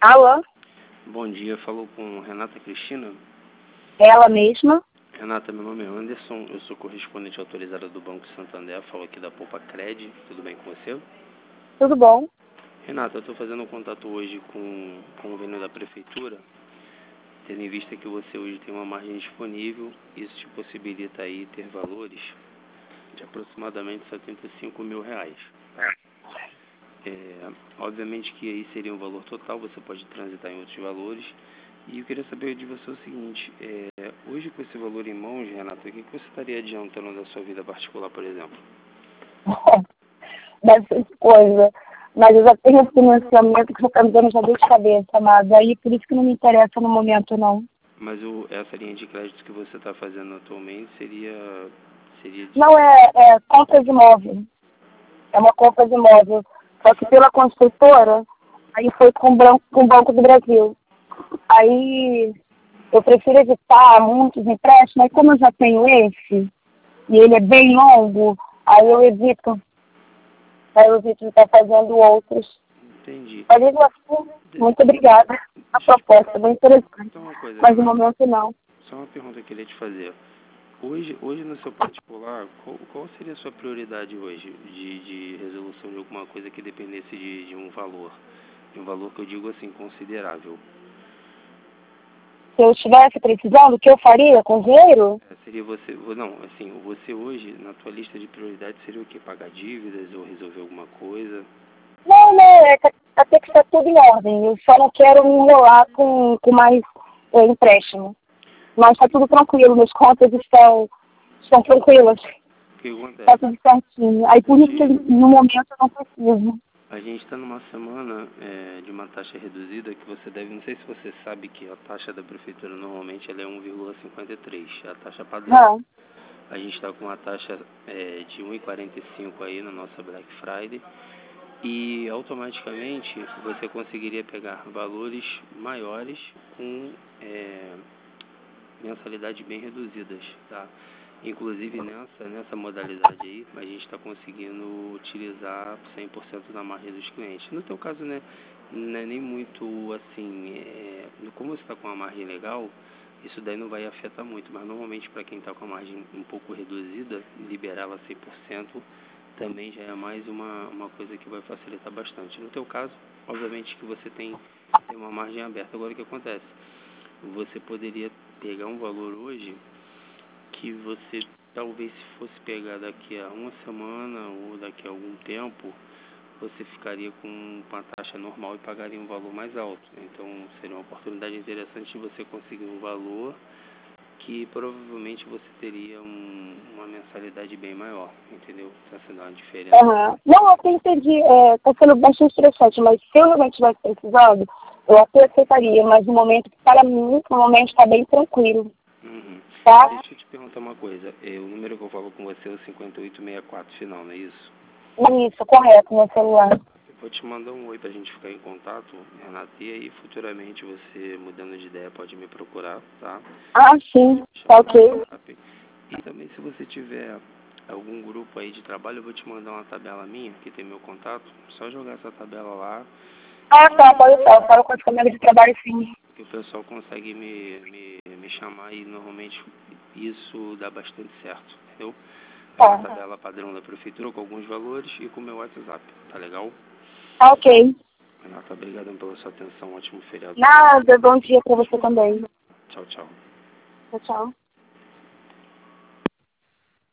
Alô? Bom dia, falou com Renata Cristina. Ela mesma? Renata, meu nome é Anderson, eu sou correspondente autorizada do Banco Santander, falo aqui da Poupa Cred, tudo bem com você? Tudo bom? Renata, eu estou fazendo um contato hoje com o convênio da Prefeitura, tendo em vista que você hoje tem uma margem disponível, isso te possibilita aí ter valores de aproximadamente R$ 75 mil, tá? Obviamente que aí seria um valor total, você pode transitar em outros valores. E eu queria saber de você o seguinte, hoje com esse valor em mãos, Renata, o que você estaria adiantando da sua vida particular, por exemplo? Bastante coisa. Mas eu já tenho esse financiamento que você está me dando já dor de cabeça, amada. Aí por isso que não me interessa no momento, não. Mas essa linha de crédito que você está fazendo atualmente seria de... Não, é compra de imóvel. É uma compra de imóvel. Só que pela construtora, aí foi com o Banco do Brasil. Aí eu prefiro evitar muitos empréstimos, mas como eu já tenho esse, e ele é bem longo, aí eu evito de estar fazendo outros. Entendi. Mas mesmo assim, muito obrigada. A proposta é bem interessante. Só uma coisa, Mas no Renata, momento não. só uma pergunta que eu queria te fazer. Hoje no seu particular, qual seria a sua prioridade hoje de resolução de alguma coisa que dependesse de um valor? De um valor que eu digo assim, considerável. Se eu estivesse precisando, o que eu faria com o dinheiro? Seria você, não, assim, você hoje, na tua lista de prioridades, seria o quê? Pagar dívidas ou resolver alguma coisa? Não, até que está tudo em ordem. Eu só não quero me enrolar com mais empréstimo. Mas está tudo tranquilo, minhas contas estão tranquilas. O que acontece? Está tudo certinho. Aí por isso que no momento eu não preciso. A gente está numa semana de uma taxa reduzida que você deve, não sei se você sabe que a taxa da prefeitura normalmente ela é 1,53, é a taxa padrão. Não. A gente está com uma taxa de 1,45 aí na nossa Black Friday e automaticamente você conseguiria pegar valores maiores com mensalidades bem reduzidas, tá? Inclusive nessa modalidade aí, a gente está conseguindo utilizar 100% da margem dos clientes. No teu caso, né, não é nem muito assim, como você está com uma margem legal, isso daí não vai afetar muito, mas normalmente para quem está com a margem um pouco reduzida, liberá-la 100% também já é mais uma coisa que vai facilitar bastante. No teu caso, obviamente que você tem uma margem aberta. Agora o que acontece? Você poderia pegar um valor hoje que você talvez se fosse pegar daqui a uma semana ou daqui a algum tempo, você ficaria com a taxa normal e pagaria um valor mais alto. Então seria uma oportunidade interessante de você conseguir um valor que provavelmente você teria uma mensalidade bem maior, entendeu? Essa dá uma diferença. Uhum. Não, eu até entendi. Está sendo bastante interessante, mas se eu realmente tivesse precisado, eu até aceitaria, mas no momento, para mim, no momento está bem tranquilo. Uhum. Tá? Deixa eu te perguntar uma coisa. O número que eu falo com você é o 5864 final, não é isso? Isso, correto, meu celular. Eu vou te mandar um oi pra gente ficar em contato, Renata, e aí futuramente você, mudando de ideia, pode me procurar, tá? Ah, sim, tá ok. E também se você tiver algum grupo aí de trabalho, eu vou te mandar uma tabela minha, que tem meu contato, só jogar essa tabela lá. Ah, tá, pode estar. Eu falo com os colegas de trabalho, sim. Que o pessoal consegue me chamar e normalmente isso dá bastante certo, entendeu? É uma tabela padrão da prefeitura com alguns valores e com o meu WhatsApp, tá legal? Tá ok. Renata, obrigado pela sua atenção, ótimo feriado. Nada, bom dia pra você também. Tchau, tchau. Tchau, tchau.